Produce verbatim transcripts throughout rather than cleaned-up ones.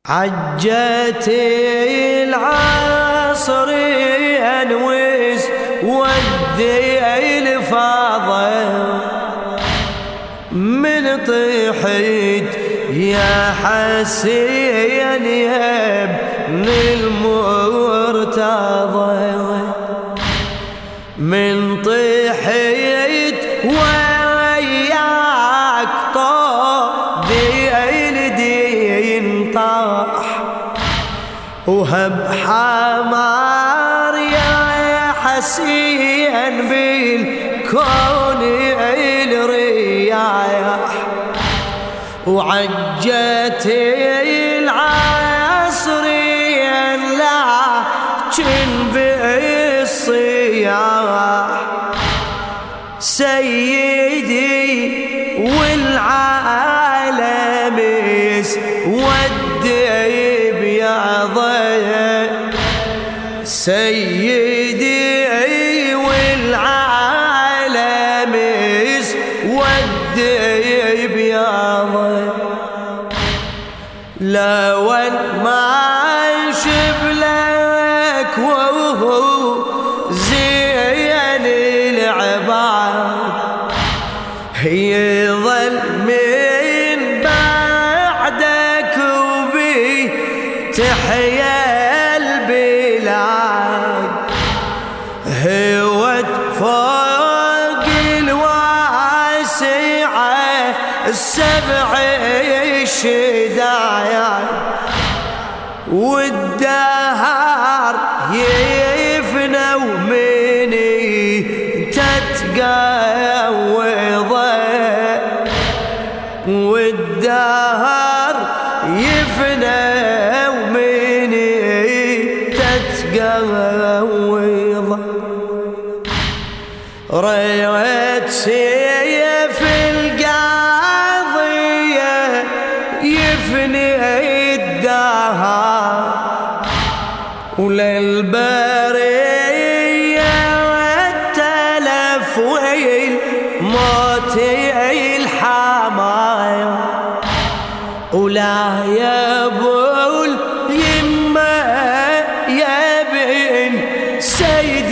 عجت العصر انوس ودي الفاضل من طيحت يا حسين يا ابن المرتضى من طيحت وياك طابي الدين طاح وهب حمار يا حسين بالكون الرياح وعجت العصر لكن بالصياح سيدي والعالم يسود بياضه سيدي والعالم يسود بياضه لو ما شبلك وهو زين العباد يظل من بعدك وبي تحيا البلاد هوت فوق الواسعة السبع الشدايات والدهر يفنى ومني تتقوض والدهر يفنى ومني تتقوض ريت سيف القاضية يفني الدهر وللبرية والتلف والموت الحماية ولا يا ابو اليمة يا بن سيد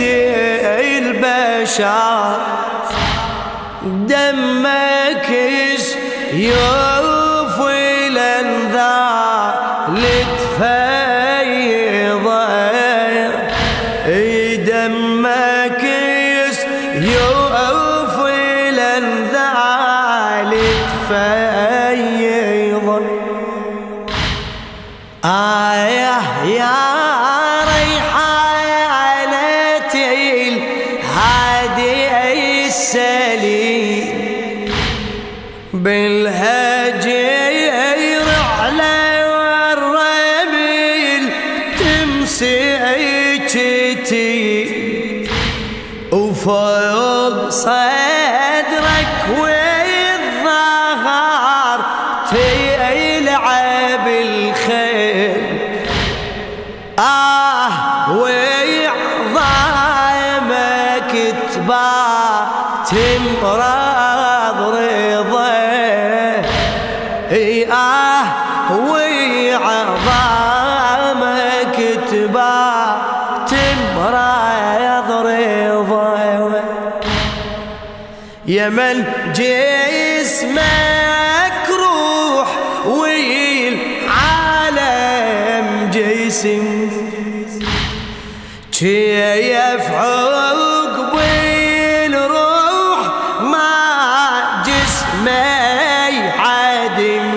البشر دمك يوف الانذار لتفيض دمك يوف الانذار لتفيض آيه يا ريحانة الهادي السليم بالهجير على الرميل تمسكتي وفوق صدرك والظهر تلعب الخيل آه وعظامك تبات مرض رضا آه وعظامك تبات مرض رضا يا من جسمك روح والعالم جسم كيف عقب الروح ما جسمي عدم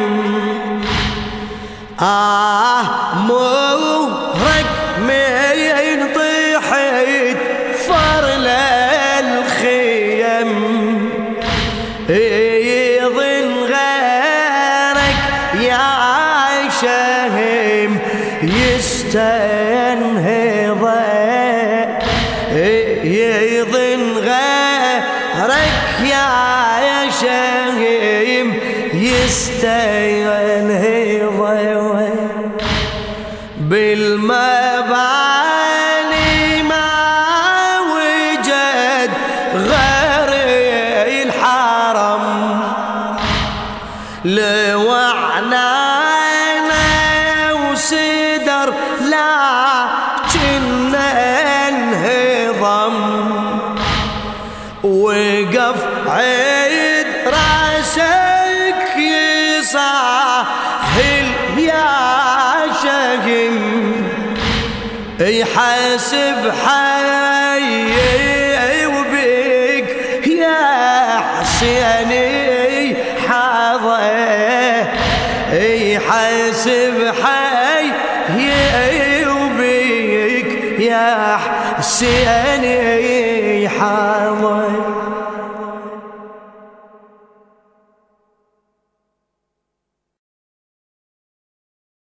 آه مهرق من طيحت فرل الخيم يظن غيرك يا شهم يستنهض يظن غيرك يا شهم يستنهض بالمباني ما وجد غير الحرم لو عنانا يا حسين حاضر.